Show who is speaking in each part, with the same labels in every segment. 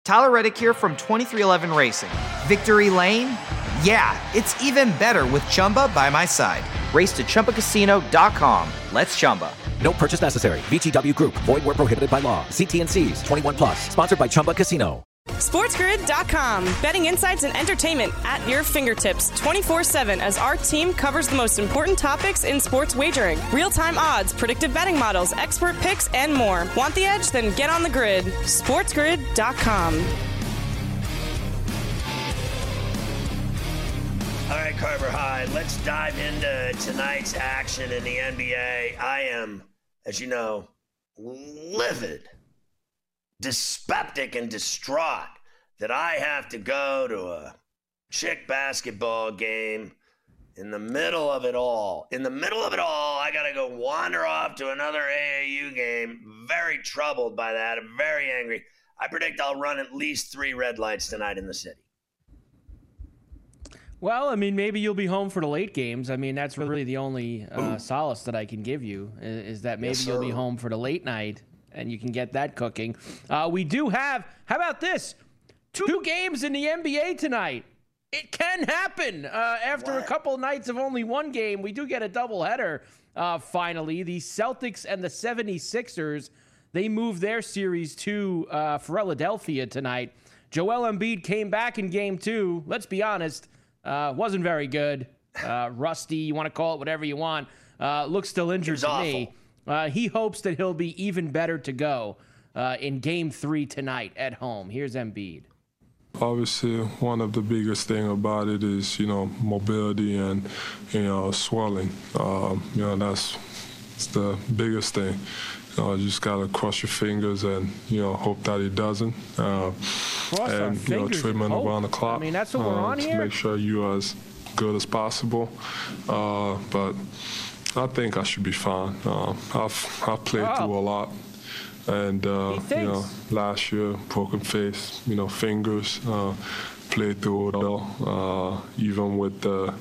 Speaker 1: Tyler Reddick here from 2311 Racing. Victory Lane? Yeah, it's even better with Chumba by my side. Race to ChumbaCasino.com. Let's Chumba.
Speaker 2: No purchase necessary. VGW Group. Void where prohibited by law. See T&Cs. 21 plus. Sponsored by Chumba Casino.
Speaker 3: SportsGrid.com. Betting insights and entertainment at your fingertips 24/7 as our team covers the most important topics in sports wagering. Real-time odds, predictive betting models, expert picks, and more. Want the edge? Then get on the grid. SportsGrid.com.
Speaker 4: All right, Carver High, let's dive into tonight's action in the NBA. I am, as you know, livid, dyspeptic, and distraught that I have to go to a chick basketball game in the middle of it all. In the middle of it all, I got to go wander off to another AAU game. Very troubled by that. I'm very angry. I predict I'll run at least 3 red lights tonight in the city.
Speaker 5: Well, I mean, maybe you'll be home for the late games. I mean, that's really the only solace that I can give you is that maybe you'll be home for the late night and you can get that cooking. We do have, how about this? 2 games in the NBA tonight. It can happen. After a couple nights of only 1 game, we do get a doubleheader finally. The Celtics and the 76ers, they moved their series to Philadelphia tonight. Joel Embiid came back in game 2. Let's be honest. Wasn't very good. Rusty, you want to call it whatever you want. Looks still injured to me. He hopes that he'll be even better to go in game 3 tonight at home. Here's Embiid.
Speaker 6: Obviously, one of the biggest thing about it is, mobility and, swelling. That's the biggest thing. You just got to cross your fingers and, hope that it doesn't. And, treatment around the clock.
Speaker 5: I mean, that's what we're on
Speaker 6: to
Speaker 5: here.
Speaker 6: make sure you're as good as possible. But I think I should be fine. I've played through a lot. And, last year, broken face, fingers, played through it all. Even with the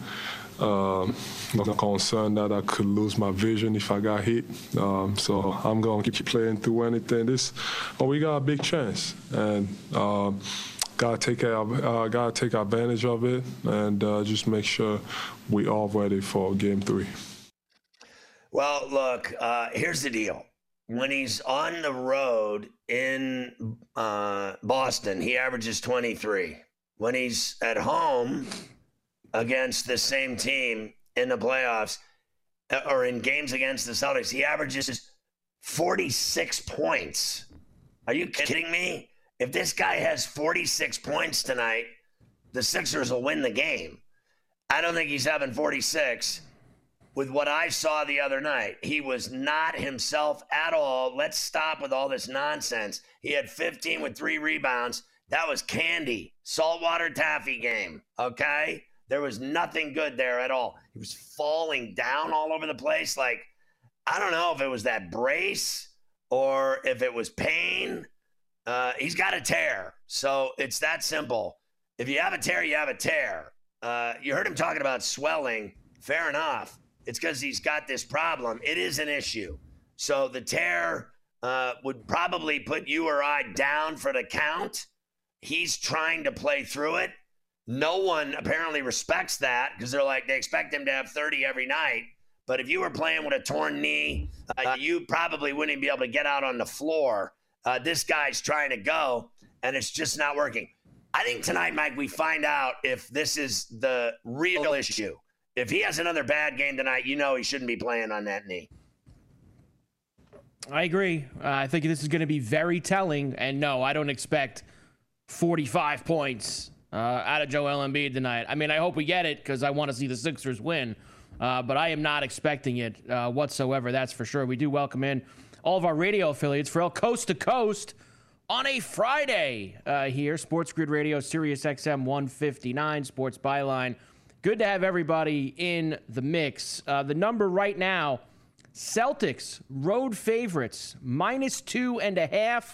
Speaker 6: concern that I could lose my vision if I got hit. So I'm going to keep playing through anything. We got a big chance. And gotta take advantage of it and just make sure we all ready for game 3.
Speaker 4: Well, look, here's the deal. When he's on the road in Boston, he averages 23. When he's at home against the same team in the playoffs or in games against the Celtics, he averages 46 points. Are you kidding me? If this guy has 46 points tonight, the Sixers will win the game. I don't think he's having 46. With what I saw the other night, he was not himself at all. Let's stop with all this nonsense. He had 15 with 3 rebounds. That was candy. Saltwater taffy game, okay? There was nothing good there at all. He was falling down all over the place. Like, I don't know if it was that brace or if it was pain. He's got a tear. So it's that simple. If you have a tear, you have a tear. You heard him talking about swelling. Fair enough. It's because he's got this problem. It is an issue. So the tear would probably put you or I down for the count. He's trying to play through it. No one apparently respects that because they expect him to have 30 every night. But if you were playing with a torn knee, you probably wouldn't be able to get out on the floor. This guy's trying to go, and it's just not working. I think tonight, Mike, we find out if this is the real issue. If he has another bad game tonight, he shouldn't be playing on that knee.
Speaker 5: I agree. I think this is going to be very telling. And no, I don't expect 45 points out of Joel Embiid tonight. I mean, I hope we get it because I want to see the Sixers win. But I am not expecting it whatsoever, that's for sure. We do welcome in all of our radio affiliates for El Coast to Coast on a Friday here. Sports Grid Radio, Sirius XM 159, Sports Byline. Good to have everybody in the mix. The number right now, Celtics, road favorites, -2.5.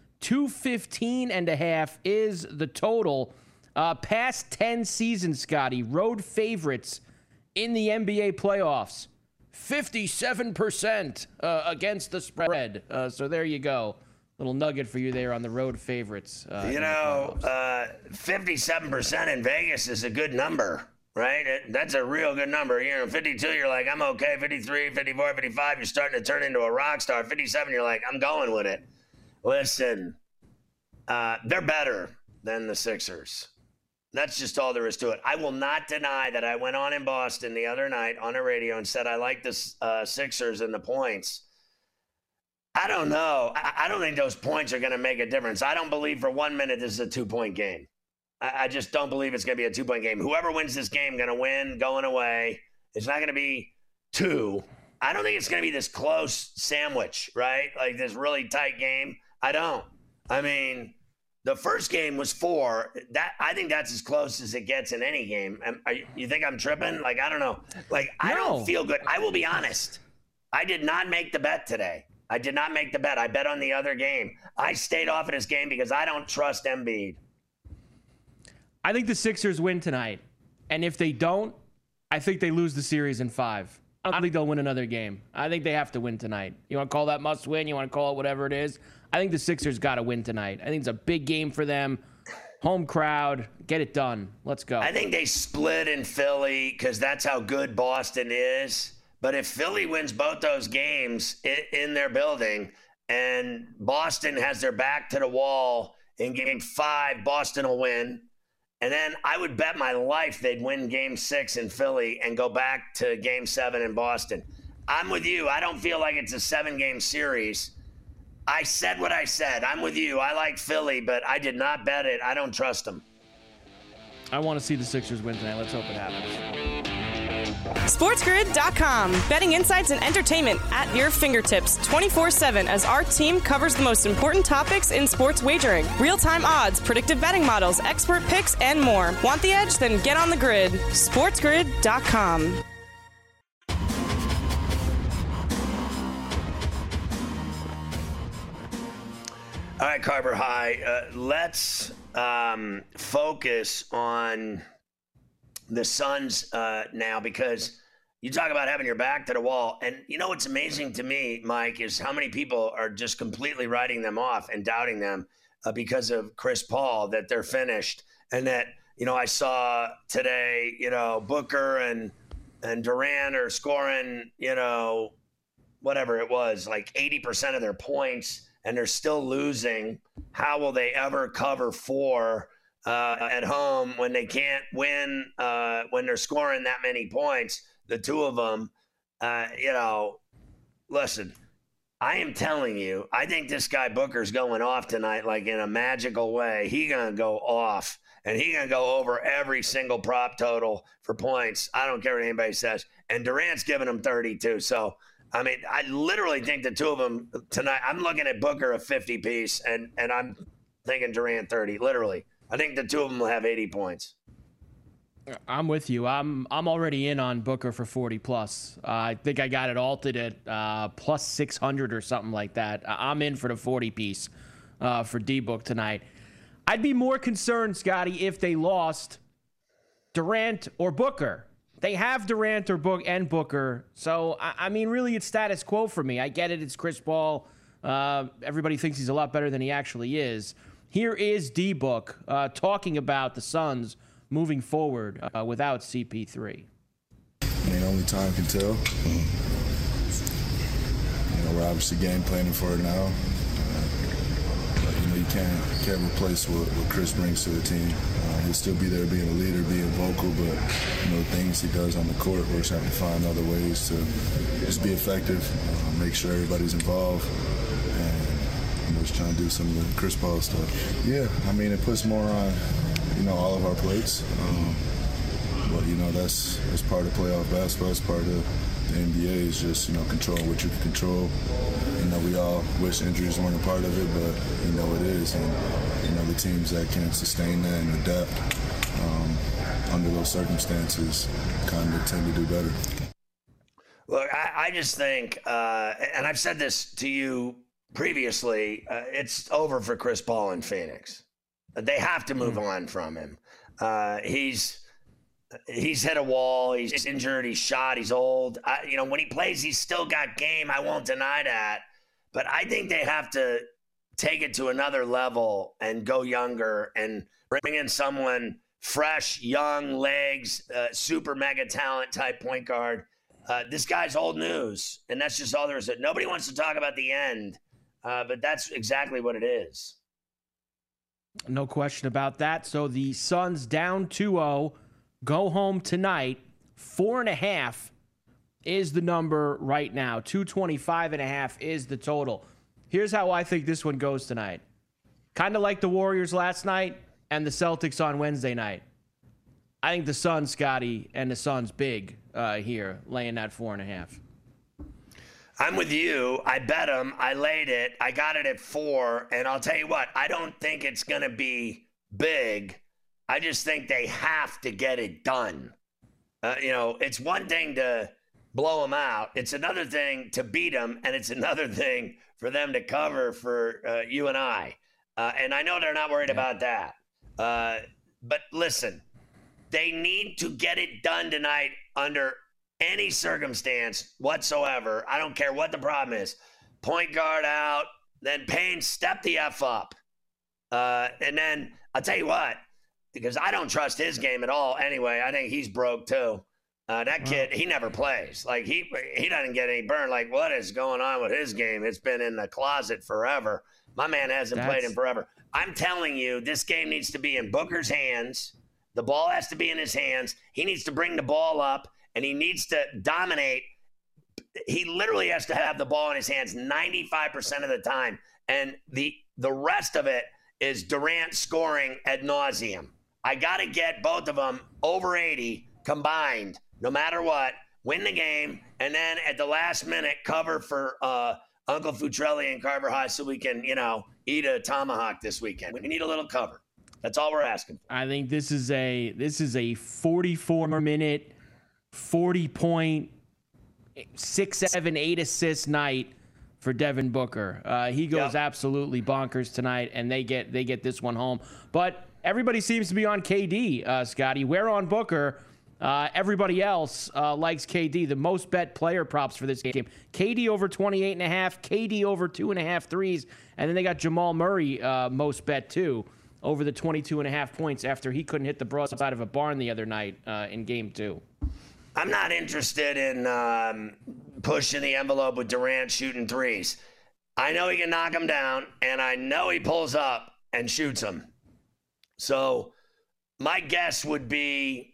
Speaker 5: 215.5 is the total. Past 10 seasons, Scotty, road favorites in the NBA playoffs, 57% against the spread. So there you go. little nugget for you there on the road favorites.
Speaker 4: 57% in Vegas is a good number, right? That's a real good number. 52, you're like, I'm okay. 53, 54, 55, you're starting to turn into a rock star. 57, you're like, I'm going with it. Listen, they're better than the Sixers. That's just all there is to it. I will not deny that I went on in Boston the other night on the radio and said I like the Sixers and the points. I don't know. I don't think those points are going to make a difference. I don't believe for 1 minute this is a 2-point game. I just don't believe it's going to be a 2-point game. Whoever wins this game going to win going away. It's not going to be 2. I don't think it's going to be this close sandwich, right? Like this really tight game. I don't. I mean, the first game was 4. I think that's as close as it gets in any game. You think I'm tripping? Like, I don't know. Like, I don't feel good. I will be honest. I did not make the bet today. I did not make the bet. I bet on the other game. I stayed off of this game because I don't trust Embiid.
Speaker 5: I think the Sixers win tonight. And if they don't, I think they lose the series in 5. I don't think they'll win another game. I think they have to win tonight. You want to call that must win? You want to call it whatever it is? I think the Sixers got to win tonight. I think it's a big game for them. Home crowd. Get it done. Let's go.
Speaker 4: I think they split in Philly because that's how good Boston is. But if Philly wins both those games in their building and Boston has their back to the wall in game 5, Boston will win. And then I would bet my life they'd win game 6 in Philly and go back to game 7 in Boston. I'm with you. I don't feel like it's a 7-game series. I said what I said. I'm with you. I like Philly, but I did not bet it. I don't trust them.
Speaker 5: I want to see the Sixers win tonight. Let's hope it happens.
Speaker 3: SportsGrid.com. Betting insights and entertainment at your fingertips 24/7 as our team covers the most important topics in sports wagering. Real-time odds, predictive betting models, expert picks, and more. Want the edge? Then get on the grid. SportsGrid.com.
Speaker 4: All right, Carver High. Let's focus on the Suns now, because you talk about having your back to the wall. And you know what's amazing to me, Mike, is how many people are just completely writing them off and doubting them because of Chris Paul, that they're finished. And that, I saw today, Booker and Durant are scoring, whatever it was, like 80% of their points, and they're still losing. How will they ever cover 4 at home when they can't win, when they're scoring that many points, the two of them? Listen, I am telling you, I think this guy Booker's going off tonight, like in a magical way. He's going to go off, and he's going to go over every single prop total for points. I don't care what anybody says. And Durant's giving him 32. So, I mean, I literally think the two of them tonight, I'm looking at Booker a 50 piece, and I'm thinking Durant 30, literally. I think the two of them will have 80 points.
Speaker 5: I'm with you. I'm already in on Booker for 40 plus. I think I got it altered at plus 600 or something like that. I'm in for the 40 piece for D-Book tonight. I'd be more concerned, Scotty, if they lost Durant or Booker. They have Durant or Booker. So, I mean, really, it's status quo for me. I get it. It's Chris Paul. Everybody thinks he's a lot better than he actually is. Here is D-Book talking about the Suns moving forward without CP3.
Speaker 7: I mean, only time can tell. We're obviously game planning for it now. But, you can't replace what Chris brings to the team. He'll still be there being a leader, being vocal, but, the things he does on the court, we're just having to find other ways to just be effective, make sure everybody's involved. Just trying to do some of the Chris Paul stuff. Yeah, I mean, it puts more on, all of our plates. But, that's part of playoff basketball. It's part of the NBA is just, controlling what you can control. We all wish injuries weren't a part of it, but, it is. And, the teams that can sustain that and adapt under those circumstances kind of tend to do better.
Speaker 4: Look, I just think, and I've said this to you previously, it's over for Chris Paul in Phoenix. They have to move on from him. He's hit a wall. He's injured. He's shot. He's old. When he plays, he's still got game. I won't deny that. But I think they have to take it to another level and go younger and bring in someone fresh, young legs, super mega talent type point guard. This guy's old news, and that's just all there is. Nobody wants to talk about the end, but that's exactly what it is.
Speaker 5: No question about that. So the Suns down 2-0, go home tonight. 4.5 is the number right now. 225.5 is the total. Here's how I think this one goes tonight. Kind of like the Warriors last night and the Celtics on Wednesday night. I think the Suns, Scotty, and the Suns big here, laying that 4.5.
Speaker 4: I'm with you. I bet them. I laid it. I got it at 4. And I'll tell you what, I don't think it's going to be big. I just think they have to get it done. It's one thing to blow them out. It's another thing to beat them. And it's another thing for them to cover for you and I. And I know they're not worried about that. But listen, they need to get it done tonight under any circumstance whatsoever. I don't care what the problem is. Point guard out, then Payne, step the F up. And then I'll tell you what, because I don't trust his game at all anyway. I think he's broke too. That kid, he never plays. Like he doesn't get any burn. Like, what is going on with his game? It's been in the closet forever. My man hasn't played in forever. I'm telling you, this game needs to be in Booker's hands. The ball has to be in his hands. He needs to bring the ball up, and he needs to dominate. He literally has to have the ball in his hands 95% of the time. And the rest of it is Durant scoring ad nauseum. I got to get both of them over 80 combined, no matter what, win the game, and then at the last minute cover for Uncle Futrelli and Carver High so we can, eat a tomahawk this weekend. We need a little cover. That's all we're asking for.
Speaker 5: I think this is a 44-minute, 40-point, 6, 7, 8 assist night for Devin Booker. He goes absolutely bonkers tonight, and they get this one home. But everybody seems to be on KD, Scotty. We're on Booker. Everybody else likes KD. The most bet player props for this game. KD over 28.5, KD over 2.5 threes, and then they got Jamal Murray most bet too, over the 22.5 points after he couldn't hit the broad side of a barn the other night in game 2.
Speaker 4: I'm not interested in pushing the envelope with Durant shooting threes. I know he can knock them down, and I know he pulls up and shoots them. So my guess would be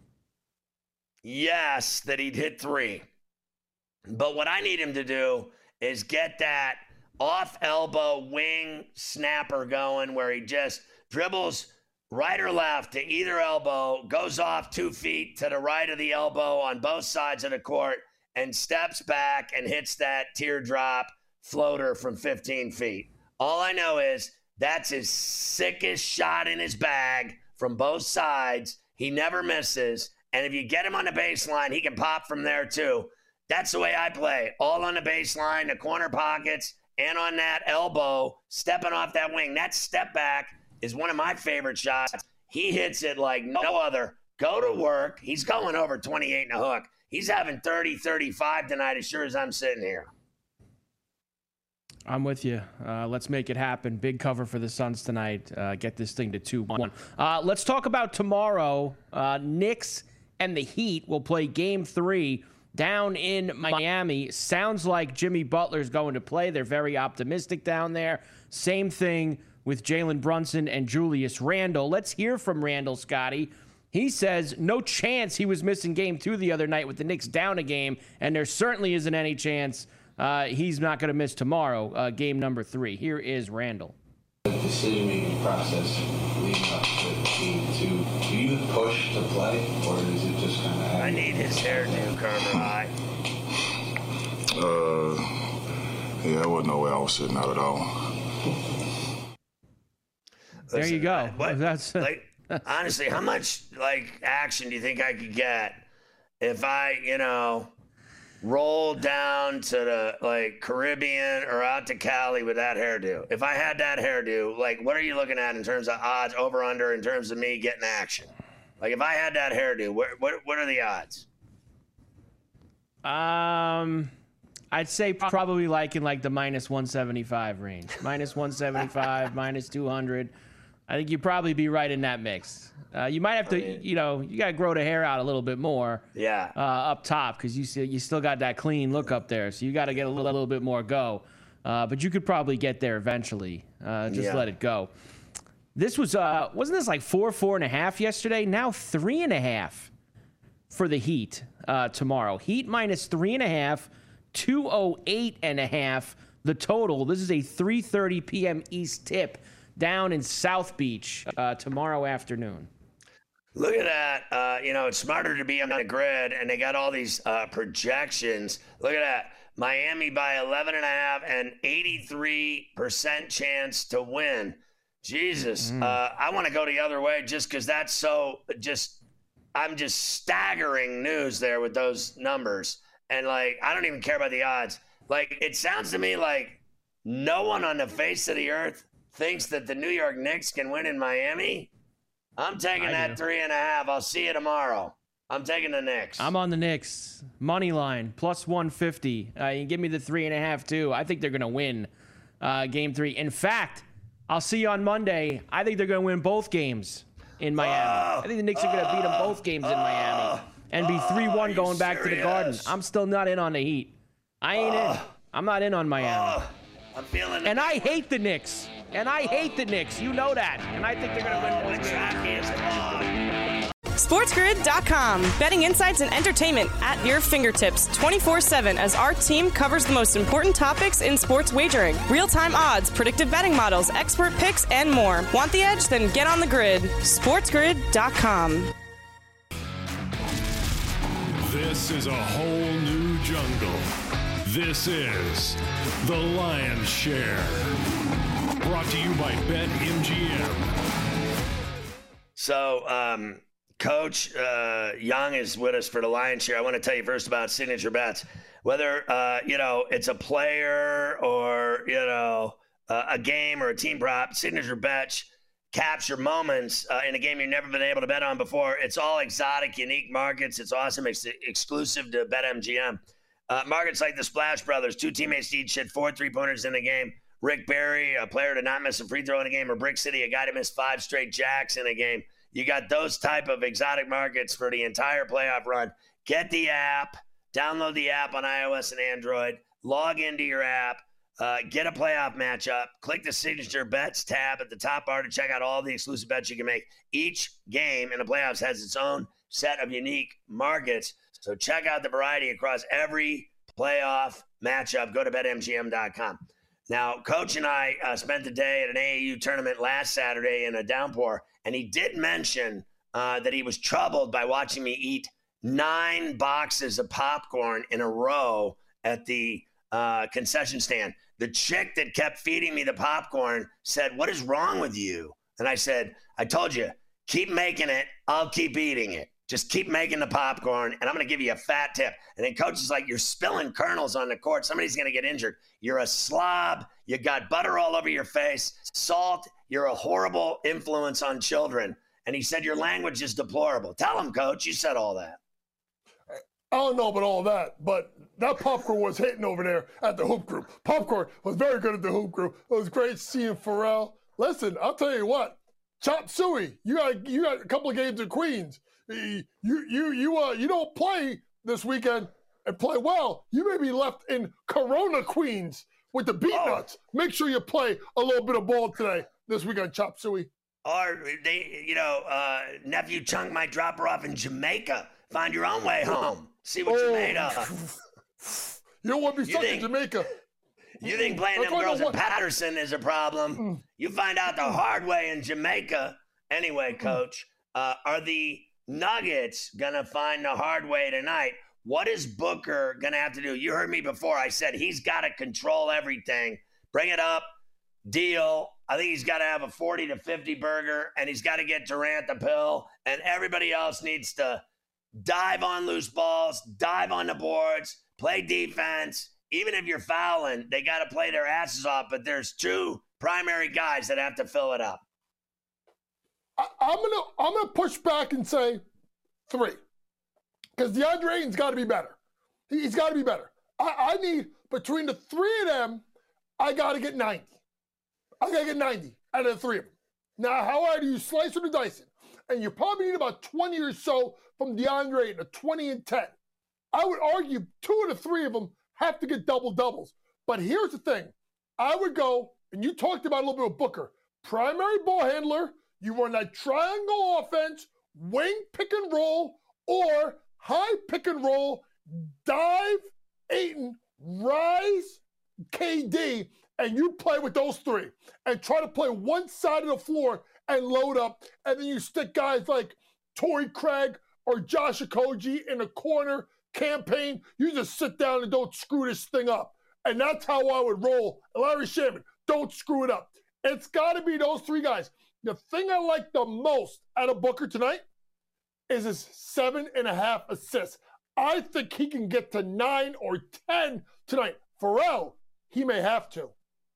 Speaker 4: yes, that he'd hit 3. But what I need him to do is get that off elbow wing snapper going where he just dribbles right or left to either elbow, goes off 2 feet to the right of the elbow on both sides of the court, and steps back and hits that teardrop floater from 15 feet. All I know is that's his sickest shot in his bag from both sides. He never misses. And if you get him on the baseline, he can pop from there too. That's the way I play. All on the baseline, the corner pockets, and on that elbow, stepping off that wing. That step back is one of my favorite shots. He hits it like no other. Go to work. He's going over 28 and a hook. He's having 30, 35 tonight as sure as I'm sitting here.
Speaker 5: I'm with you. Let's make it happen. Big cover for the Suns tonight. Get this thing to 2-1. Let's talk about tomorrow. Knicks and the Heat will play Game 3 down in Miami. Sounds like Jimmy Butler's going to play. They're very optimistic down there. Same thing with Jalen Brunson and Julius Randle. Let's hear from Randle, Scotty. He says no chance he was missing Game 2 the other night with the Knicks down a game, and there certainly isn't any chance he's not going to miss tomorrow, game number 3. Here is Randle.
Speaker 8: The decision-making process leading up to Game 2, do you push to play, or is it just kind of...
Speaker 4: I need his hairdo, Carver High.
Speaker 7: Yeah, there wasn't no way I was sitting out at all.
Speaker 5: There you go. That's
Speaker 4: honestly, how much action do you think I could get if I, roll down to the Caribbean or out to Cali with that hairdo? If I had that hairdo, what are you looking at in terms of odds over under in terms of me getting action? If I had that hairdo, what are the odds?
Speaker 5: I'd say probably like in like the minus 175 range. Minus 175, minus 200. I think you'd probably be right in that mix. You might have to, you got to grow the hair out a little bit more.
Speaker 4: Yeah.
Speaker 5: Up top, because you still got that clean look up there. So you got to get a little bit more go. But you could probably get there eventually. Let it go. This was, wasn't this like 4.5 yesterday? Now 3.5 for the Heat tomorrow. Heat minus 3.5, 208.5 the total. This is a 3:30 p.m. East tip down in South Beach tomorrow afternoon.
Speaker 4: Look at that. It's smarter to be on the grid, and they got all these projections. Look at that. Miami by 11.5 and 83% chance to win. Jesus. I want to go the other way just because that's so I'm just staggering news there with those numbers. And, like, I don't even care about the odds. Like, it sounds to me like no one on the face of the earth thinks that the New York Knicks can win in Miami. I'm taking that 3.5. I'll see you tomorrow. I'm taking the Knicks.
Speaker 5: I'm on the Knicks. Money line, plus 150. You can give me the 3.5, too. I think they're going to win Game 3. In fact, I'll see you on Monday. I think they're going to win both games in Miami. I think the Knicks are going to beat them both games in Miami and be 3-1 going back to the Garden. I'm still not in on the Heat. I ain't in. I'm not in on Miami.
Speaker 4: I'm feeling it.
Speaker 5: And I hate the Knicks. You know that. And I think they're going to win both games.
Speaker 3: SportsGrid.com. Betting insights and entertainment at your fingertips 24/7 as our team covers the most important topics in sports wagering. Real-time odds, predictive betting models, expert picks, and more. Want the edge? Then get on the grid. SportsGrid.com.
Speaker 9: This is a whole new jungle. This is The Lion's Share. Brought to you by BetMGM.
Speaker 4: So, Coach Young is with us for The Lion's Share. I want to tell you first about Signature Bets. Whether, it's a player or, a game or a team prop, Signature Bets capture moments in a game you've never been able to bet on before. It's all exotic, unique markets. It's awesome. It's exclusive to BetMGM. Markets like the Splash Brothers, 2 teammates each hit 4 3-pointers in the game. Rick Barry, a player to not miss a free throw in a game, or Brick City, a guy to miss 5 straight jacks in a game. You got those type of exotic markets for the entire playoff run. Get the app, download the app on iOS and Android, log into your app, get a playoff matchup, click the Signature Bets tab at the top bar to check out all the exclusive bets you can make. Each game in the playoffs has its own set of unique markets. So check out the variety across every playoff matchup. Go to BetMGM.com. Now, Coach and I spent the day at an AAU tournament last Saturday in a downpour, and he did mention that he was troubled by watching me eat 9 boxes of popcorn in a row at the concession stand. The chick that kept feeding me the popcorn said, "What is wrong with you?" And I said, "I told you, keep making it. I'll keep eating it. Just keep making the popcorn, and I'm going to give you a fat tip." And then Coach is like, "You're spilling kernels on the court. Somebody's going to get injured. You're a slob. You got butter all over your face, salt. You're a horrible influence on children." And he said, "Your language is deplorable." Tell him, Coach. You said all that.
Speaker 10: I don't know about all that, but that popcorn was hitting over there at the Hoop Group. Popcorn was very good at the Hoop Group. It was great seeing Pharrell. Listen, I'll tell you what. Chop Suey, you got a couple of games in Queens. You don't play this weekend and play well. You may be left in Corona, Queens with the Beatnuts. Make sure you play a little bit of ball today, this weekend, Chop Suey.
Speaker 4: Or nephew Chunk might drop her off in Jamaica. Find your own way home. See what you're made of.
Speaker 10: You don't want to be stuck in Jamaica.
Speaker 4: You think playing them girls in Patterson is a problem? You find out the hard way in Jamaica. Anyway, Coach, are the Nuggets going to find the hard way tonight? What is Booker going to have to do? You heard me before. I said he's got to control everything. Bring it up. Deal. I think he's got to have a 40 to 50 burger, and he's got to get Durant the pill, and everybody else needs to dive on loose balls, dive on the boards, play defense. Even if you're fouling, they got to play their asses off, but there's 2 primary guys that have to fill it up.
Speaker 10: I'm gonna push back and say 3, because DeAndre Ayton's got to be better. He's got to be better. I need between the three of them, I got to get 90. I got to get 90 out of the three of them. Now, how do you slice or dice it? And you probably need about 20 or so from DeAndre Ayton, a 20 and 10. I would argue 2 of the 3 of them have to get double-doubles. But here's the thing. I would go, and you talked about a little bit of Booker, primary ball handler, you run that triangle offense, wing pick and roll, or high pick and roll, dive, Ayton, rise, KD, and you play with those 3 and try to play one side of the floor and load up, and then you stick guys like Torrey Craig or Josh Okogie in the corner campaign. You just sit down and don't screw this thing up. And that's how I would roll. Larry Sherman, don't screw it up. It's got to be those 3 guys. The thing I like the most out of Booker tonight is his 7.5 assists. I think he can get to 9 or 10 tonight. Pharrell, he may have to.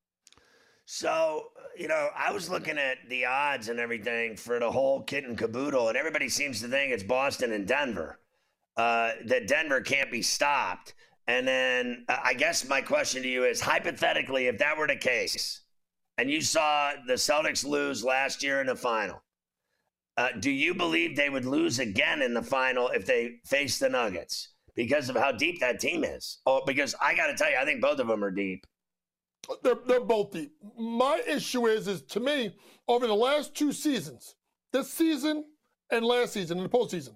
Speaker 4: So, I was looking at the odds and everything for the whole kit and caboodle, and everybody seems to think it's Boston and Denver, that Denver can't be stopped. And then I guess my question to you is, hypothetically, if that were the case, and you saw the Celtics lose last year in the final, do you believe they would lose again in the final if they face the Nuggets because of how deep that team is? Oh, because I got to tell you, I think both of them are deep.
Speaker 10: They're both deep. My issue is to me, over the last 2 seasons, this season and last season in the postseason,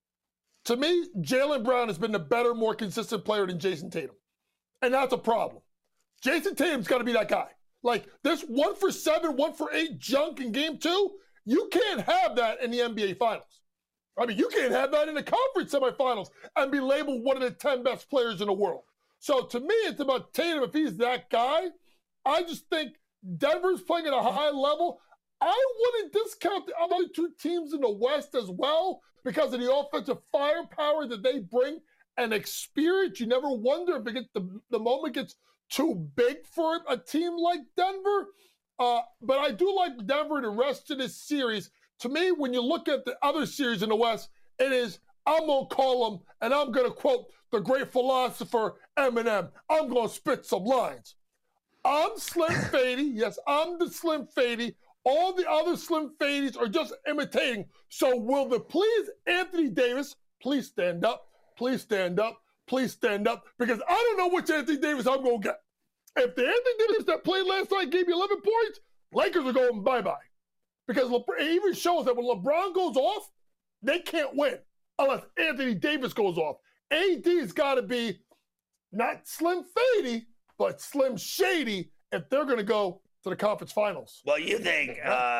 Speaker 10: to me, Jaylen Brown has been the better, more consistent player than Jason Tatum. And that's a problem. Jason Tatum's got to be that guy. Like, this 1 for 7, 1 for 8 junk in game 2, you can't have that in the NBA Finals. I mean, you can't have that in the conference semifinals and be labeled one of the 10 best players in the world. So to me, it's about Tatum. If he's that guy, I just think Denver's playing at a high level. I wouldn't discount the other 2 teams in the West as well because of the offensive firepower that they bring and experience. You never wonder if the moment gets too big for a team like Denver. But I do like Denver the rest of this series. To me, when you look at the other series in the West, it is, I'm going to call them, and I'm going to quote the great philosopher Eminem. I'm going to spit some lines. I'm Slim Fady. Yes, I'm the Slim Fady. All the other Slim Fadies are just imitating. So will the please Anthony Davis please stand up, please stand up, please stand up, because I don't know which Anthony Davis I'm going to get. If the Anthony Davis that played last night gave you 11 points, Lakers are going bye-bye. Because it even shows that when LeBron goes off, they can't win unless Anthony Davis goes off. AD's got to be not Slim Fady, but Slim Shady if they're going to go to the conference finals.
Speaker 4: Well, you think,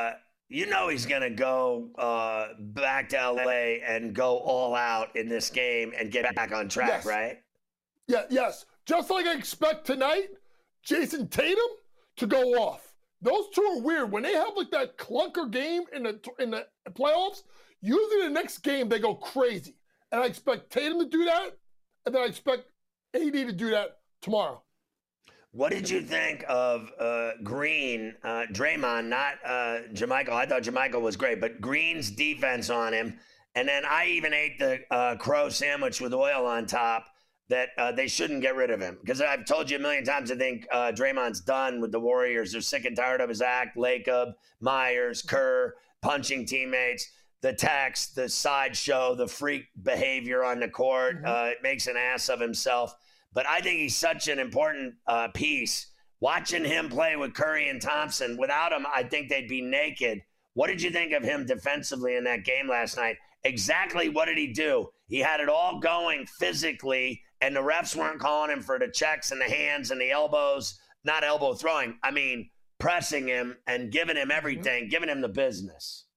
Speaker 4: he's going to go back to LA and go all out in this game and get back on track,
Speaker 10: yes.
Speaker 4: Right?
Speaker 10: Yeah, yes. Just like I expect tonight, Jason Tatum to go off. Those 2 are weird. When they have like that clunker game in the playoffs, usually the next game they go crazy. And I expect Tatum to do that, and then I expect AD to do that tomorrow.
Speaker 4: What did you think of Green, Draymond, not JaMychal? I thought JaMychal was great, but Green's defense on him. And then I even ate the crow sandwich with oil on top that they shouldn't get rid of him. Because I've told you a million times, I think Draymond's done with the Warriors. They're sick and tired of his act. Lacob, Myers, Kerr, punching teammates, the text, the sideshow, the freak behavior on the court. It makes an ass of himself. But I think he's such an important piece. Watching him play with Curry and Thompson, without him, I think they'd be naked. What did you think of him defensively in that game last night? Exactly what did he do? He had it all going physically, and the refs weren't calling him for the checks and the hands and the elbows, not elbow throwing. I mean, pressing him and giving him everything, giving him the business.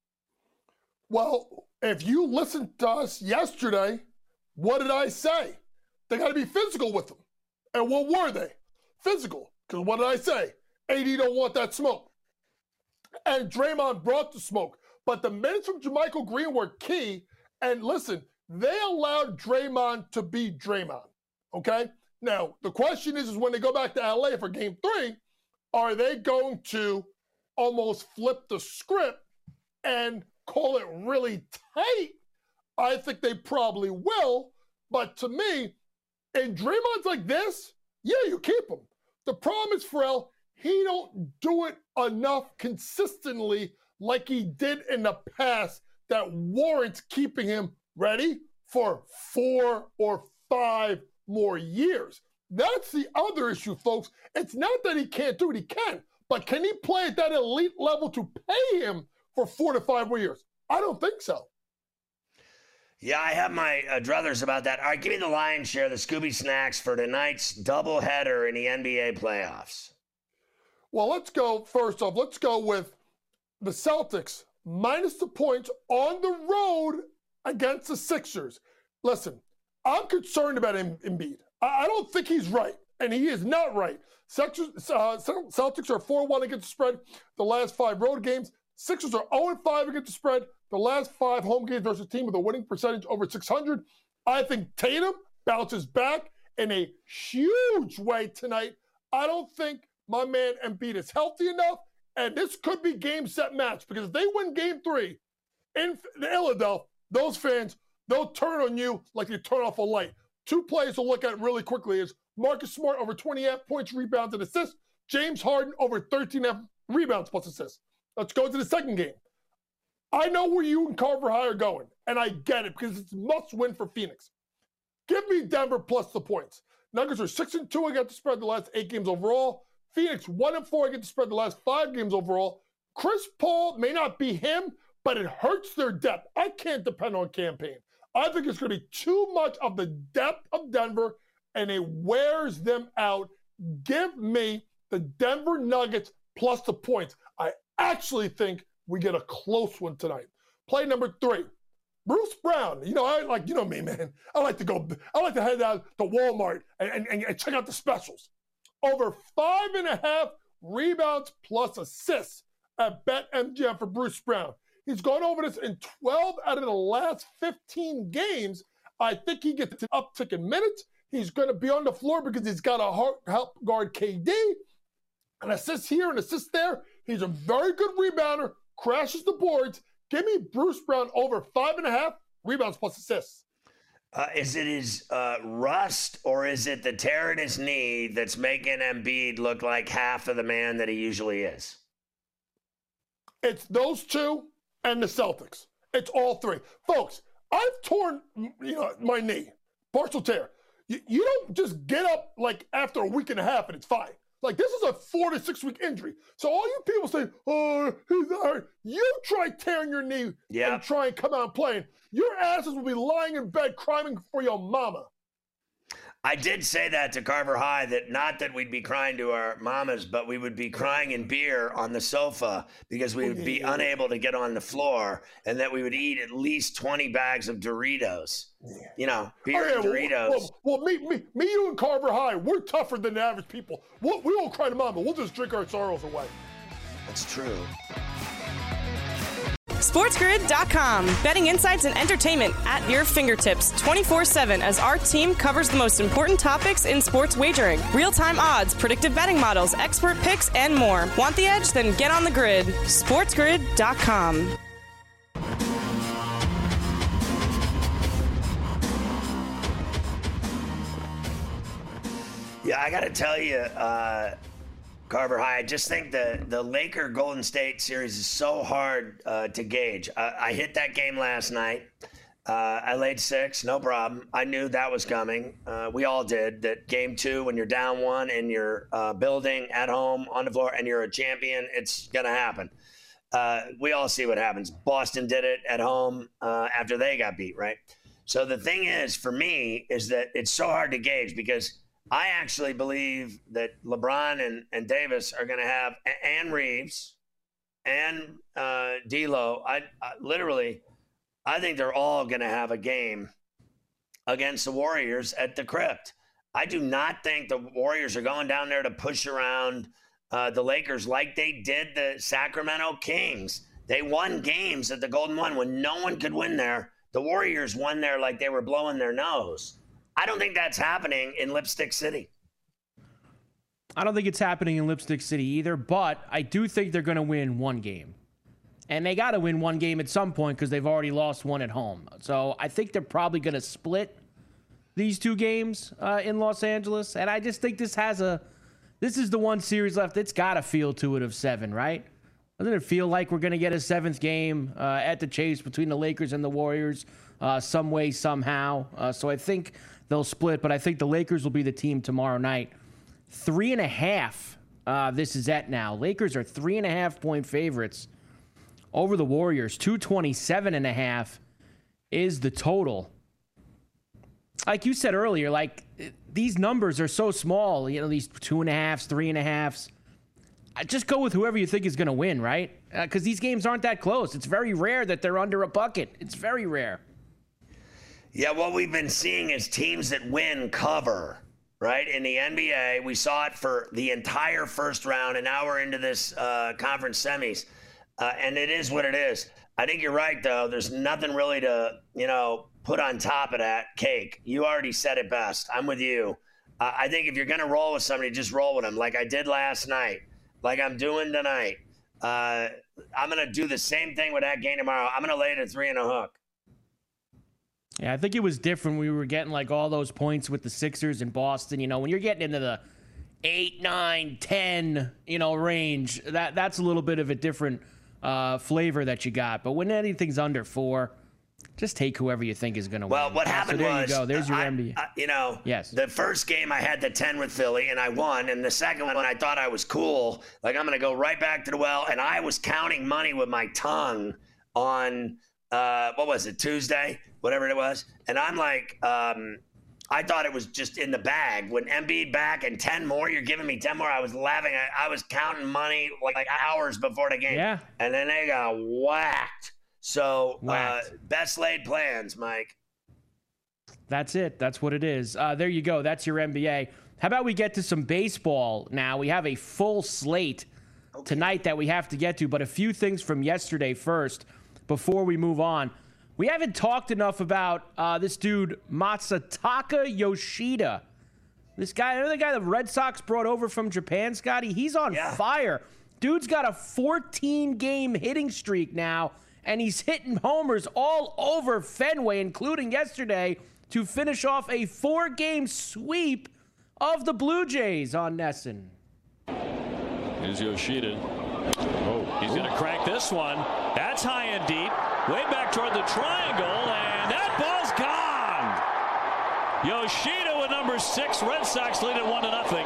Speaker 10: Well, if you listened to us yesterday, what did I say? They got to be physical with them. And what were they? Physical. Because what did I say? AD don't want that smoke. And Draymond brought the smoke. But the minutes from JaMychal Green were key. And listen, they allowed Draymond to be Draymond. Okay? Now, the question is when they go back to LA for game 3, are they going to almost flip the script and call it really tight? I think they probably will. But to me, in Draymond's like this, yeah, you keep him. The problem is, Pharrell, he don't do it enough consistently like he did in the past that warrants keeping him ready for 4 or 5 more years. That's the other issue, folks. It's not that he can't do it, he can. But can he play at that elite level to pay him for 4 to 5 more years? I don't think so.
Speaker 4: Yeah, I have my druthers about that. All right, give me the lion's share, the Scooby Snacks, for tonight's doubleheader in the NBA playoffs.
Speaker 10: Well, let's go with the Celtics minus the points on the road against the Sixers. Listen, I'm concerned about Embiid. I don't think he's right, and he is not right. Celtics are 4-1 against the spread the last 5 road games. Sixers are 0-5 against the spread the last 5 home games versus a team with a winning percentage over 600. I think Tatum bounces back in a huge way tonight. I don't think my man Embiid is healthy enough, and this could be game, set, match, because if they win game 3 in Philadelphia, those fans, they'll turn on you like they turn off a light. 2 plays to look at really quickly is Marcus Smart over 28 points, rebounds, and assists. James Harden over 13 rebounds plus assists. Let's go to the second game. I know where you and Carver High are going, and I get it because it's a must-win for Phoenix. Give me Denver plus the points. Nuggets are 6-2 against the spread the last 8 games overall. Phoenix 1-4 against the spread the last 5 games overall. Chris Paul may not be him, but it hurts their depth. I can't depend on campaign. I think it's going to be too much of the depth of Denver, and it wears them out. Give me the Denver Nuggets plus the points. I actually think we get a close one tonight. Play number 3. Bruce Brown. You know me, man. I like to head out to Walmart and check out the specials. Over 5.5 rebounds plus assists at BetMGM for Bruce Brown. He's gone over this in 12 out of the last 15 games. I think he gets an uptick in minutes. He's going to be on the floor because he's got a help guard KD. An assist here, an assist there. He's a very good rebounder, crashes the boards. Give me Bruce Brown over 5.5 rebounds plus assists.
Speaker 4: Is it his rust, or is it the tear in his knee that's making Embiid look like half of the man that he usually is?
Speaker 10: It's those 2 and the Celtics. It's all 3. Folks, I've torn my knee, partial tear. You don't just get up like after a week and a half and it's fine. Like, this is a 4 to 6 week injury. So all you people say, oh, he's hurt. You try tearing your knee and try and come out playing. Your asses will be lying in bed crying for your mama.
Speaker 4: I did say that to Carver High, that not that we'd be crying to our mamas, but we would be crying in beer on the sofa because we would be unable to get on the floor, and that we would eat at least 20 bags of Doritos. Beer and Doritos.
Speaker 10: Well, me, you and Carver High, we're tougher than the average people. We won't cry to mama. We'll just drink our sorrows away.
Speaker 4: That's true.
Speaker 3: SportsGrid.com. Betting insights and entertainment at your fingertips 24/7 as our team covers the most important topics in sports wagering. Real-time odds, predictive betting models, expert picks, and more. Want the edge? Then get on the grid. SportsGrid.com.
Speaker 4: Yeah, I got to tell you, Carver High, I just think the Laker Golden State series is so hard to gauge. I hit that game last night. I laid 6, no problem. I knew that was coming. We all did. That game 2, when you're down 1 and you're building at home on the floor and you're a champion, it's going to happen. We all see what happens. Boston did it at home after they got beat, right? So the thing is, for me, is that it's so hard to gauge because I actually believe that LeBron and Davis are going to have, and Reeves and D'Lo. I think they're all going to have a game against the Warriors at the Crypt. I do not think the Warriors are going down there to push around the Lakers like they did the Sacramento Kings. They won games at the Golden One when no one could win there. The Warriors won there like they were blowing their nose. I don't think that's happening in Lipstick City.
Speaker 5: I don't think it's happening in Lipstick City either, but I do think they're going to win one game. And they got to win one game at some point because they've already lost one at home. So I think they're probably going to split these two games in Los Angeles, and I just think this is the one series left. It's got a feel to it of 7, right? Doesn't it feel like we're going to get a 7th game at the Chase between the Lakers and the Warriors some way, somehow? So I think they'll split, but I think the Lakers will be the team tomorrow night. 3.5, this is at now. Lakers are 3.5-point favorites over the Warriors. 227.5 is the total. Like you said earlier, like these numbers are so small, you know, these 2.5s, 3.5s. Just go with whoever you think is going to win, right? Because these games aren't that close. It's very rare that they're under a bucket. It's very rare.
Speaker 4: Yeah, what we've been seeing is teams that win cover, right? In the NBA, we saw it for the entire first round, and now we're into this conference semis. And it is what it is. I think you're right, though. There's nothing really to, put on top of that cake. You already said it best. I'm with you. I think if you're going to roll with somebody, just roll with them like I did last night, like I'm doing tonight. I'm going to do the same thing with that game tomorrow. I'm going to lay it at 3 and a hook.
Speaker 5: Yeah, I think it was different. We were getting like all those points with the Sixers in Boston. When you're getting into the 8, 9, 10, range, that's a little bit of a different flavor that you got. But when anything's under 4, just take whoever you think is going to win.
Speaker 4: Well, what happened was,
Speaker 5: you go. There's your NBA.
Speaker 4: Yes. The first game I had the 10 with Philly and I won, and the second one I thought I was cool, like I'm going to go right back to the well, and I was counting money with my tongue on what was it, Tuesday, whatever it was, and I'm like, I thought it was just in the bag. When Embiid back and 10 more, you're giving me 10 more. I was laughing. I was counting money like hours before the game.
Speaker 5: Yeah.
Speaker 4: And then they got whacked. So best laid plans, Mike.
Speaker 5: That's it. That's what it is. There you go. That's your NBA. How about we get to some baseball now? We have a full slate tonight that we have to get to, but a few things from yesterday first before we move on. We haven't talked enough about this dude, Masataka Yoshida. This guy, another guy the Red Sox brought over from Japan, Scotty. He's on fire. Dude's got a 14-game hitting streak now, and he's hitting homers all over Fenway, including yesterday, to finish off a 4-game sweep of the Blue Jays on NESN.
Speaker 11: Here's Yoshida. He's going to crack this one. That's high and deep. Way back toward the triangle, and that ball's gone. Yoshida with number 6. Red Sox lead it 1-0.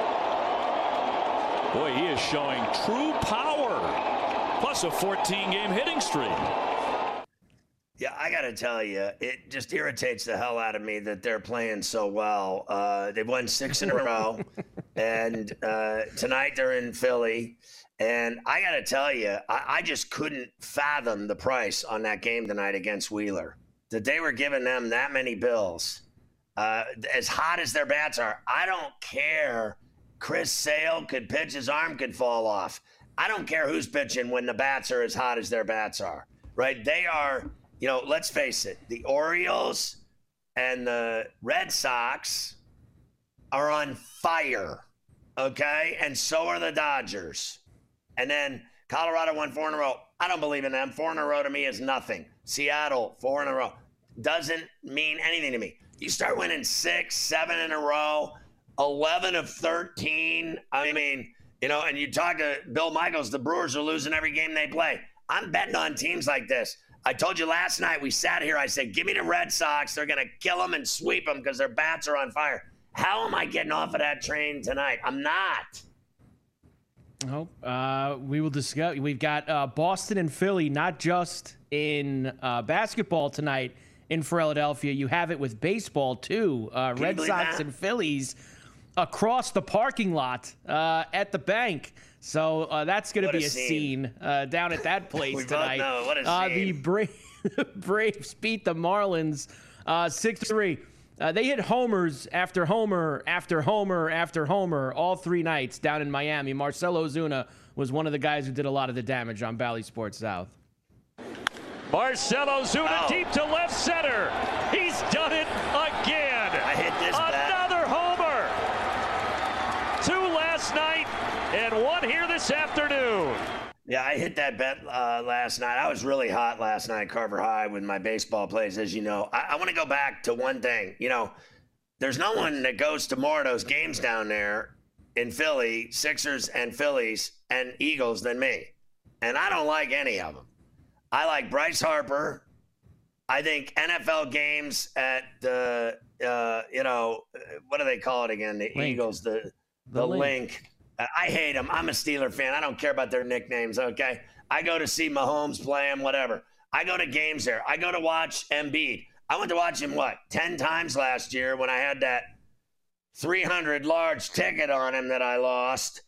Speaker 11: Boy, he is showing true power. Plus a 14-game hitting streak.
Speaker 4: Yeah, I got to tell you, it just irritates the hell out of me that they're playing so well. They've won 6 in a row, and tonight they're in Philly. And I got to tell you, I just couldn't fathom the price on that game tonight against Wheeler, that they were giving them that many bills. As hot as their bats are, I don't care. Chris Sale could pitch, his arm could fall off. I don't care who's pitching when the bats are as hot as their bats are, right? They are, let's face it, the Orioles and the Red Sox are on fire, okay? And so are the Dodgers. And then Colorado won 4 in a row. I don't believe in them. 4 in a row to me is nothing. Seattle, 4 in a row. Doesn't mean anything to me. You start winning 6, 7 in a row, 11 of 13. I mean, and you talk to Bill Michaels, the Brewers are losing every game they play. I'm betting on teams like this. I told you last night, we sat here, I said, give me the Red Sox. They're going to kill them and sweep them because their bats are on fire. How am I getting off of that train tonight? I'm not.
Speaker 5: We will discuss. We've got Boston and Philly, not just in basketball tonight in Philadelphia. You have it with baseball, too. Red Sox and Phillies across the parking lot at the bank. So that's going to be a scene down at that place tonight.
Speaker 4: Both know. What a scene.
Speaker 5: The Braves beat the Marlins 6-3. They hit homers after homer after homer after homer all 3 nights down in Miami. Marcell Ozuna was one of the guys who did a lot of the damage on Bally Sports South.
Speaker 11: Marcell Ozuna deep to left center. He's done it again.
Speaker 4: I hit this
Speaker 11: Another homer. 2 last night and 1 here this afternoon.
Speaker 4: Yeah, I hit that bet last night. I was really hot last night, Carver High, with my baseball plays, as you know. I want to go back to one thing. there's no one that goes to more of those games down there in Philly, Sixers and Phillies and Eagles than me. And I don't like any of them. I like Bryce Harper. I think NFL games at the, what do they call it again? The Link. Eagles, the Link. I hate them. I'm a Steeler fan. I don't care about their nicknames, okay? I go to see Mahomes play him, whatever. I go to games there. I go to watch Embiid. I went to watch him, 10 times last year when I had that 300 large ticket on him that I lost.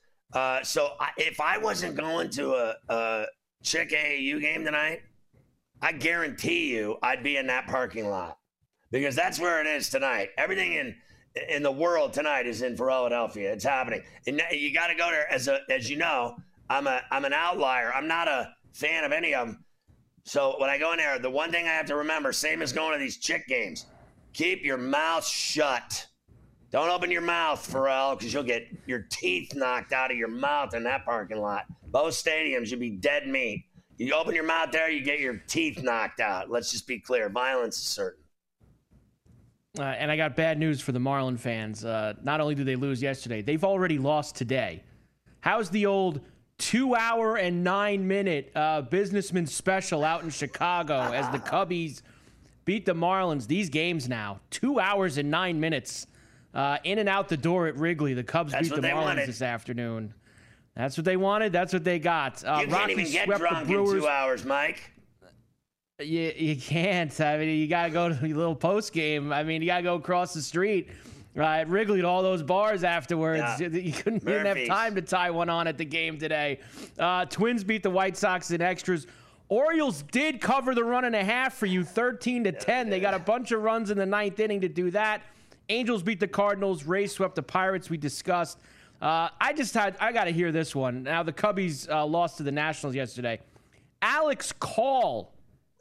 Speaker 4: If I wasn't going to a Chick AAU game tonight, I guarantee you I'd be in that parking lot because that's where it is tonight. Everything in the world tonight is in Philadelphia. It's happening. And you got to go there as you know, I'm an outlier. I'm not a fan of any of them. So when I go in there, the one thing I have to remember, same as going to these Chick games, keep your mouth shut. Don't open your mouth, Pharrell, because you'll get your teeth knocked out of your mouth in that parking lot. Both stadiums, you'll be dead meat. You open your mouth there, you get your teeth knocked out. Let's just be clear. Violence is certain.
Speaker 5: And I got bad news for the Marlin fans. Not only did they lose yesterday, they've already lost today. How's the old 2-hour and 9-minute businessman special out in Chicago as the Cubbies beat the Marlins? These games now, 2 hours and 9 minutes. In and out the door at Wrigley. The Cubs beat the Marlins this afternoon. That's what they wanted. That's what they got.
Speaker 4: You can't even get drunk in 2 hours, Mike.
Speaker 5: You can't. I mean, you got to go to a little post game. I mean, you got to go across the street at Wrigley to all those bars afterwards. Yeah. You couldn't even have time to tie one on at the game today. Twins beat the White Sox in extras. Orioles did cover the 1.5 for you, 13-10. They got a bunch of runs in the 9th inning to do that. Angels beat the Cardinals. Rays swept the Pirates. We discussed. I got to hear this one. Now, the Cubbies lost to the Nationals yesterday. Alex Call.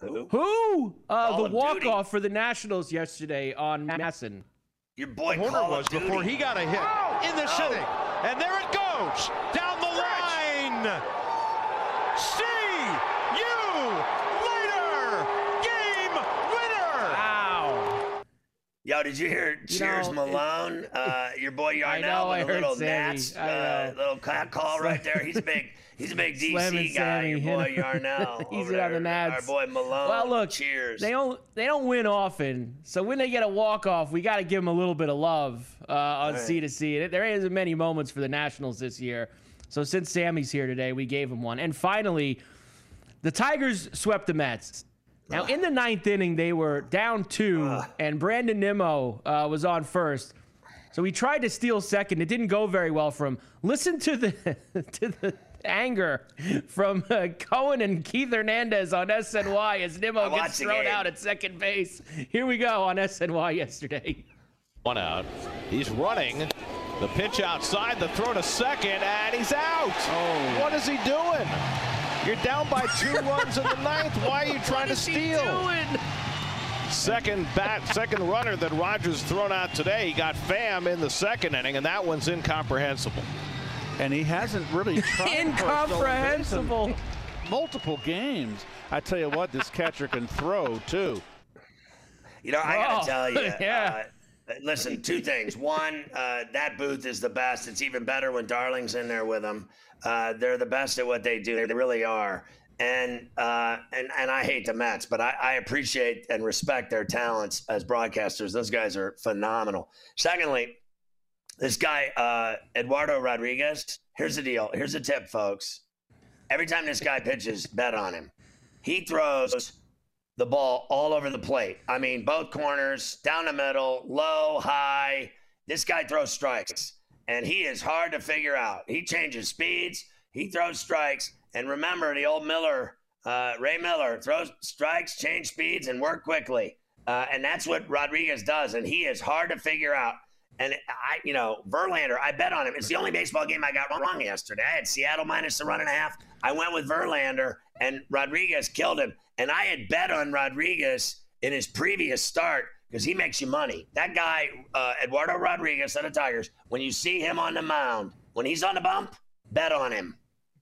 Speaker 5: Who? The walk-off for the Nationals yesterday on Masson.
Speaker 4: Your boy
Speaker 12: Horner was before he got a hit in this inning. And there it goes. Down the line. See you later. Game winner.
Speaker 5: Wow.
Speaker 4: Yo, did you hear Cheers Malone? Your boy Yarnell with a little Nats, little call right there. He's a big DC guy. Your boy Yarnell.
Speaker 5: He's on the Nats.
Speaker 4: Our boy Malone.
Speaker 5: Well, look,
Speaker 4: Cheers.
Speaker 5: They don't win often, so when they get a walk-off, we got to give them a little bit of love on C2C. There isn't many moments for the Nationals this year, so since Sammy's here today, we gave him one. And finally, the Tigers swept the Mets. Now, in the 9th inning, they were down 2, and Brandon Nimmo was on first. So he tried to steal second. It didn't go very well for him. Listen to the anger from Cohen and Keith Hernandez on SNY as Nimmo gets thrown out at second base. Here we go on SNY yesterday.
Speaker 12: One out. He's running. The pitch outside, the throw to second, and he's out. Oh. What is he doing? You're down by 2 runs in the 9th. Why are you trying to steal? Second runner that Rogers thrown out today. He got Pham in the 2nd inning, and that one's incomprehensible.
Speaker 13: And he hasn't really tried.
Speaker 5: Incomprehensible.
Speaker 13: Multiple games. I tell you what, this catcher can throw too.
Speaker 4: You know, I gotta tell you. Listen, 2 things. One, that booth is the best. It's even better when Darling's in there with them. They're the best at what they do. They really are. And I hate the Mets, but I appreciate and respect their talents as broadcasters. Those guys are phenomenal. Secondly, this guy, Eduardo Rodriguez, here's the deal. Here's a tip, folks. Every time this guy pitches, bet on him. He throws the ball all over the plate. I mean, both corners, down the middle, low, high. This guy throws strikes, and he is hard to figure out. He changes speeds. He throws strikes. And remember, the old Miller, Ray Miller, throws strikes, change speeds, and work quickly. And that's what Rodriguez does, and he is hard to figure out. And Verlander, I bet on him. It's the only baseball game I got wrong yesterday. I had Seattle minus the 1.5. I went with Verlander, and Rodriguez killed him. And I had bet on Rodriguez in his previous start because he makes you money. That guy, Eduardo Rodriguez of the Tigers, when you see him on the mound, when he's on the bump, bet on him.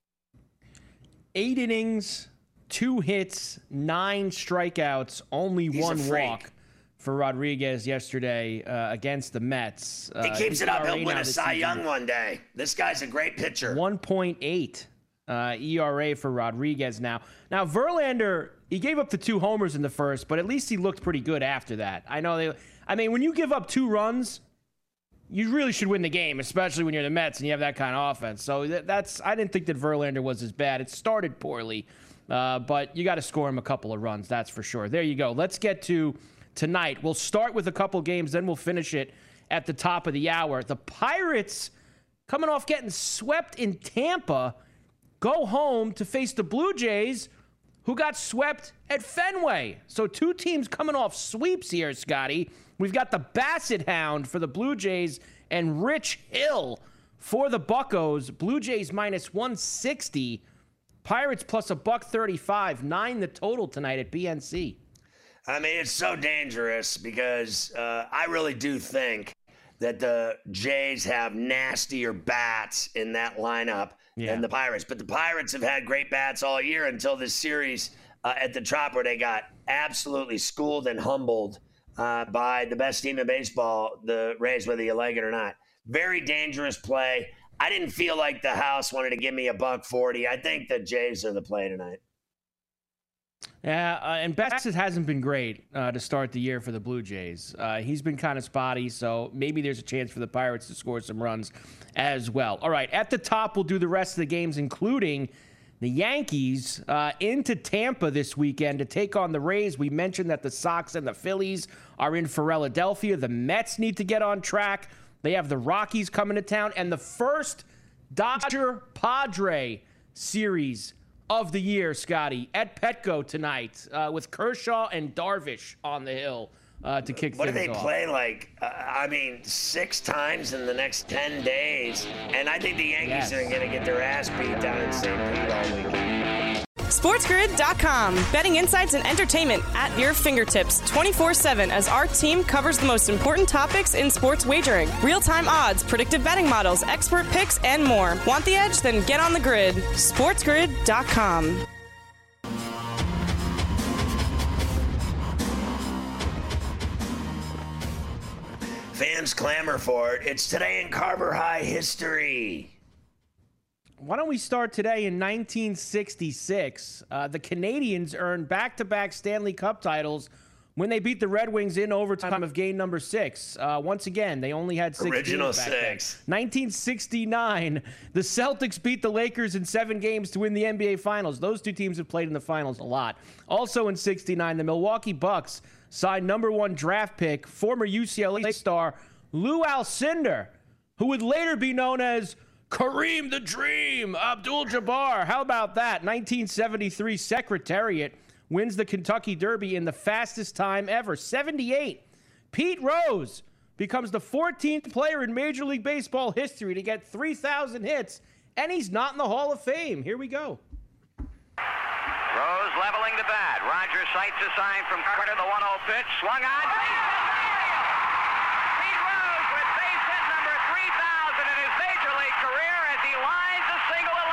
Speaker 5: 8 innings, 2 hits, 9 strikeouts, only 1 walk for Rodriguez yesterday against the Mets.
Speaker 4: He keeps it up. He'll win a Cy Young one day. This guy's a great pitcher.
Speaker 5: 1.8 ERA for Rodriguez now. Now, Verlander, he gave up the 2 homers in the first, but at least he looked pretty good after that. When you give up 2 runs, you really should win the game, especially when you're the Mets and you have that kind of offense. So I didn't think that Verlander was as bad. It started poorly, but you got to score him a couple of runs, that's for sure. There you go. Let's get to tonight. We'll start with a couple games, then we'll finish it at the top of the hour. The Pirates, coming off getting swept in Tampa, go home to face the Blue Jays, who got swept at Fenway. So 2 teams coming off sweeps here, Scotty. We've got the Bassett Hound for the Blue Jays and Rich Hill for the Buccos. Blue Jays minus 160. Pirates plus $135. 9 the total tonight at PNC.
Speaker 4: I mean, it's so dangerous because I really do think that the Jays have nastier bats in that lineup than the Pirates. But the Pirates have had great bats all year until this series at the Trop, where they got absolutely schooled and humbled by the best team in baseball, the Rays, whether you like it or not. Very dangerous play. I didn't feel like the house wanted to give me $140. I think the Jays are the play tonight.
Speaker 5: Yeah, and Bassett hasn't been great to start the year for the Blue Jays. He's been kind of spotty, so maybe there's a chance for the Pirates to score some runs as well. All right, at the top, we'll do the rest of the games, including the Yankees into Tampa this weekend to take on the Rays. We mentioned that the Sox and the Phillies are in Philadelphia. The Mets need to get on track. They have the Rockies coming to town, and the first Dodger-Padre series of the year, Scotty, at Petco tonight with Kershaw and Darvish on the hill to kick things off.
Speaker 4: What do they play 6 times in the next 10 days? And I think the Yankees are going to get their ass beat down in St. Pete all weekend.
Speaker 3: SportsGrid.com. Betting insights and entertainment at your fingertips 24/7 as our team covers the most important topics in sports wagering. Real-time odds, predictive betting models, expert picks, and more. Want the edge? Then get on the grid. SportsGrid.com.
Speaker 4: Fans clamor for it. It's today in Carver High history.
Speaker 5: Why don't we start today in 1966? The Canadians earned back-to-back Stanley Cup titles when they beat the Red Wings in overtime of game number 6. Once again, they only had 6
Speaker 4: Original
Speaker 5: games back
Speaker 4: 6.
Speaker 5: then. 1969, the Celtics beat the Lakers in 7 games to win the NBA Finals. Those 2 teams have played in the finals a lot. Also in 69, the Milwaukee Bucks signed number 1 draft pick, former UCLA star Lou Alcindor, who would later be known as Kareem the Dream Abdul-Jabbar. How about that? 1973 Secretariat wins the Kentucky Derby in the fastest time ever, 78. Pete Rose becomes the 14th player in Major League Baseball history to get 3,000 hits, and he's not in the Hall of Fame. Here we go.
Speaker 14: Rose leveling the bat. Rogers sights a sign from Carter, the 1-0 pitch. Swung on. Pete Rose with base hit number 3,000 in his Major League career as he lines a single to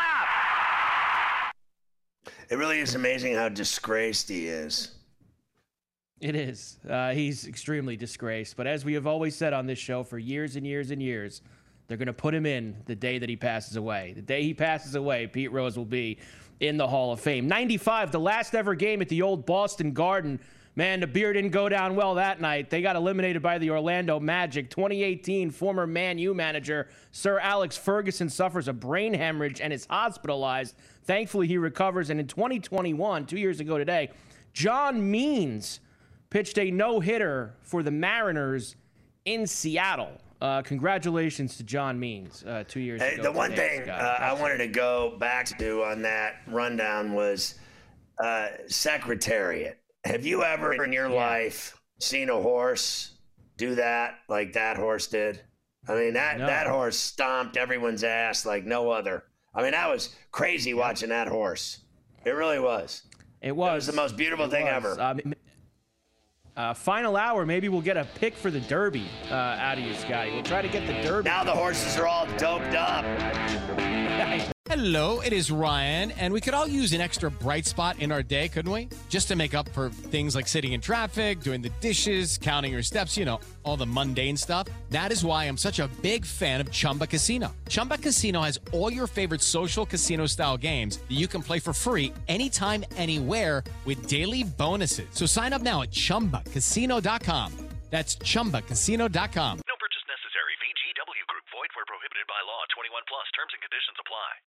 Speaker 14: left.
Speaker 4: It really is amazing how disgraced he is.
Speaker 5: It is. He's extremely disgraced. But as we have always said on this show for years and years and years, they're going to put him in the day that he passes away. The day he passes away, Pete Rose will be in the Hall of Fame. 95, the last ever game at the old Boston Garden. Man, the beer didn't go down well that night. They got eliminated by the Orlando Magic. 2018, former Man U manager Sir Alex Ferguson suffers a brain hemorrhage and is hospitalized. Thankfully, he recovers. And in 2021, 2 years ago today, John Means pitched a no-hitter for the Mariners in Seattle. Congratulations to John Means 2 years ago.
Speaker 4: The one thing I wanted to go back to on that rundown was Secretariat. Have you ever in your life seen a horse do that like that horse did? I mean, that horse stomped everyone's ass like no other. I mean, that was crazy watching that horse. It really was.
Speaker 5: It was.
Speaker 4: It was the most beautiful thing ever.
Speaker 5: Final hour, maybe we'll get a pick for the Derby out of you, Scotty. We'll try to get the Derby.
Speaker 4: Now the horses are all doped up.
Speaker 15: Hello, it is Ryan, and we could all use an extra bright spot in our day, couldn't we? Just to make up for things like sitting in traffic, doing the dishes, counting your steps, you know, all the mundane stuff. That is why I'm such a big fan of Chumba Casino. Chumba Casino has all your favorite social casino-style games that you can play for free anytime, anywhere with daily bonuses. So sign up now at ChumbaCasino.com. That's ChumbaCasino.com.
Speaker 16: No purchase necessary. VGW Group. Void where prohibited by law. 21 plus. Terms and conditions apply.